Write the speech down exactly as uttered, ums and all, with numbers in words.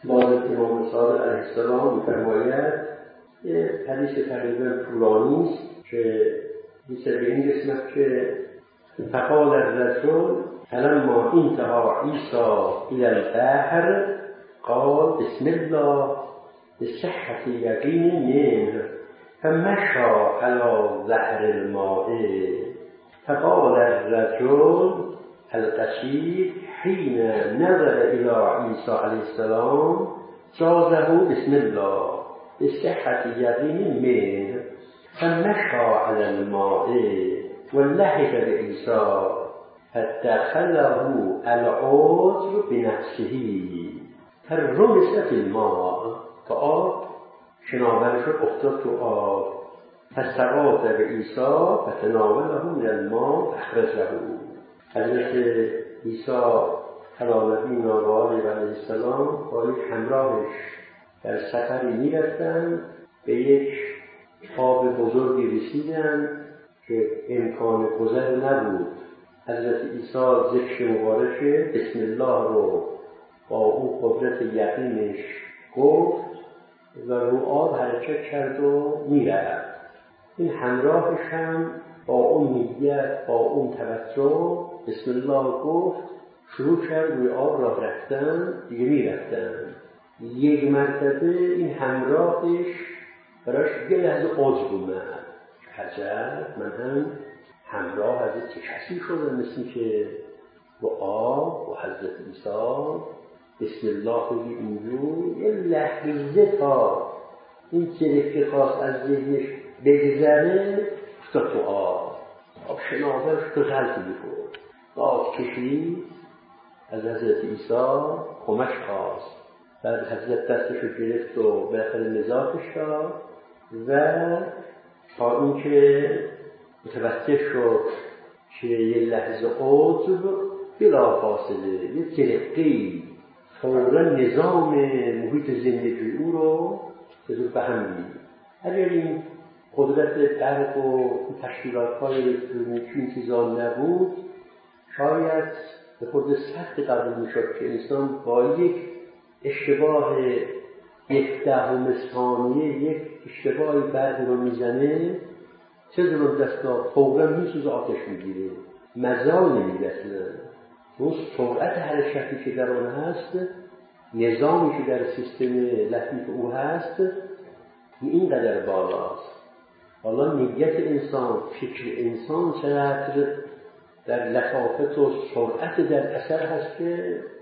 باز امام صادق علیه السلام می‌فرماید یه حدیث تقریبا طولانی است که میشه به این قسمت که فقال الرسول فلما انتهى عیسی الى البحر قال بسم الله بصحة یقین منه فمشى على ظهر الماء فقال الرجل القصير حين نظر إلى عيسى عليه السلام جازه بسم الله بصحة يقين منه فمشى على الماء ولحق بعيسى فدخله العذر بنفسه فرمس في الماء فآب شناور شد افتاد تو آب فاستغاث بعیسی فتناوله من الماء اخرجه. حضرت عیسی علیه السلام با یک همراهش در سفری میرفتند، به یک آب بزرگی رسیدند که امکان گذر نبود. حضرت عیسی ذکر مبارک بسم الله رو با اون قدرت یقینش گفت و رو آب حرکت کرد و میرفت. این همراهش هم با اون نیت، با اون توجه بسم الله گفت، شروع کرد روی آب راه رفتن، دیگه میرفتن. یک مرتبه این همراهش براش یه لحظه عجب اومد، عجب من هم همراه حضرت کسی شدم مثل که با آب و حضرت عیسی بسم الله بگی اینجور. یه لحظه تا این چرکه خواست از ذهنش بگذره افتاد تو آب. آب شناورش تو غلط میکنه، آب کشید از حضرت عیسی کمک خواست. بعد حضرت دستشو گرفت و بالاخره نزاعش داد و تا این که متوجه شد که یه لحظه عجب بلا فاصله یه ترقی فورا نظام محیط زندگی او رو بزرگ به هم می‌ریزه. اگر این قدرت درک و تشکیلات‌های الکترونیکی این چیزا نبود، شاید به خود سخت قبول می‌شد که انسان با یک اشتباه یک دهم ثانیه یک اشتباهی برقی رو میزنه، چه دلون دستا فوقا میسوزه، آتش میگیره، مزال نمیرسه. اون سرعت حرکتی که در آن هست، نظامی که در سیستم لطیف او هست اینقدر بالاست. حالا نیت انسان، فکر انسان چقدر در لطافت و سرعت در اثر هست که